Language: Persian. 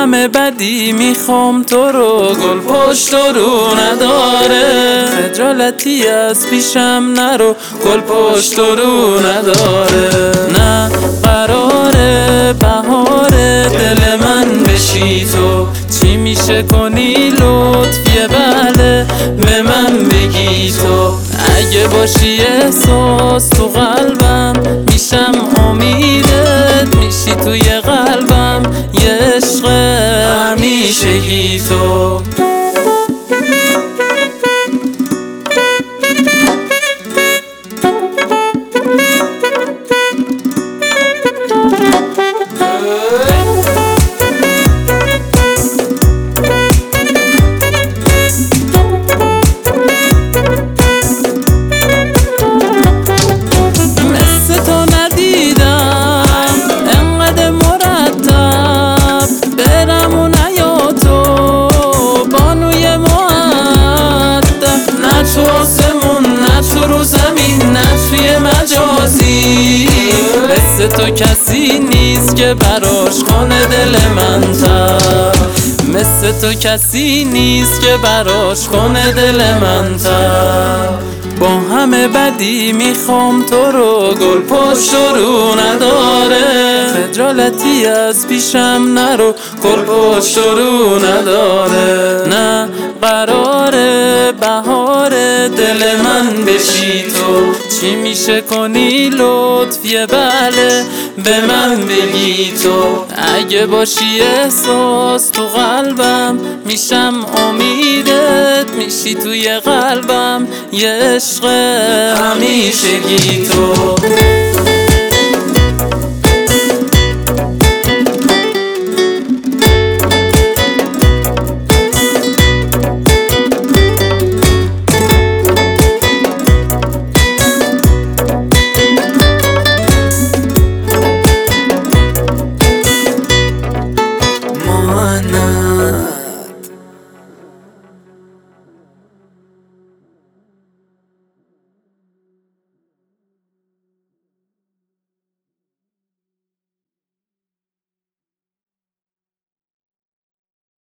همه بدی میخوام تو رو، گل پشت رو نداره. خجالتی از پیشم نرو، گل پشت رو نداره. نه قراره بهاره دل من بشی تو، چی میشه کنی لطفیه بله به من بگی تو. اگه باشی احساس تو قلبم میشم امیدت، میشی توی قلبم یه عشق همیشگی تو. تو آسمون نه تو رو زمین نه توی مجازی، مثل تو کسی نیست که براش کنه دل من تر. مثل تو کسی نیست که براش کنه دل من تر. با همه بدی میخوام تو رو، گل پشت رو نداره. خجالتی از پیشم نرو، گل پشت رو نداره. نه قراره بهاره دل من بشی تو، چی میشه کنی لطفیه بله به من بگی تو. اگه باشی احساس تو قلبم میشم امیدت، میشی توی قلبم یه عشق همیشگی تو.